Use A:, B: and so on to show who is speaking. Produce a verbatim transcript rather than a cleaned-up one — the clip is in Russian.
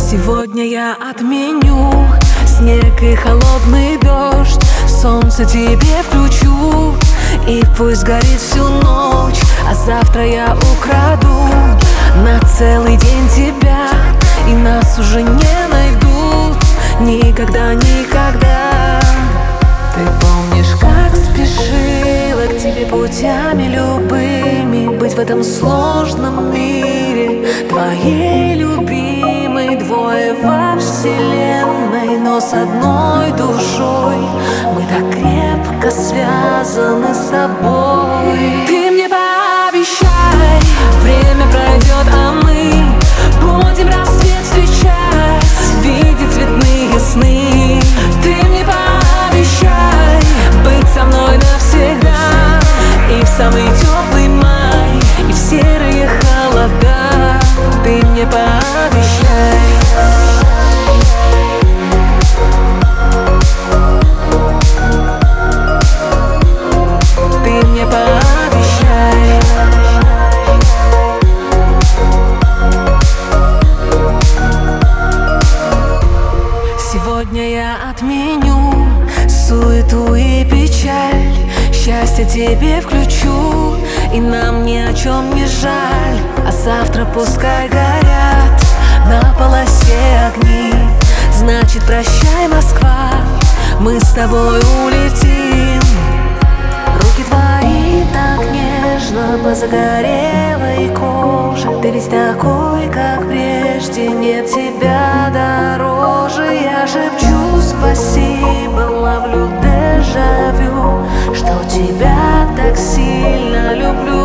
A: Сегодня я отменю снег и холодный дождь, солнце тебе включу, и пусть горит всю ночь. А завтра я украду на целый день тебя, и нас уже не найдут никогда, никогда. Ты помнишь, как спешила к тебе путями любыми, быть в этом сложном мире твоей любимой. Двое во вселенной, но с одной душой мы так крепко связаны с тобой. Ты мне пообещай, время пройдет, а мы будем рассвет встречать, видеть цветные сны. Ты мне пообещай быть со мной навсегда, и в самый теплый май, и в серые холода. Ты мне пообещай. Ты мне пообещай. Сегодня я отменю суету и печаль, счастье тебе включу, и нам ни о чем не жаль. А завтра пускай горят на полосе огни, значит прощай, Москва, мы с тобой улетим. Руки твои так нежно по загорелой коже, ты ведь такой, как прежде, нет тебя дороже. Я шепчу спасибо, ловлю дежавю, что тебя так сильно люблю.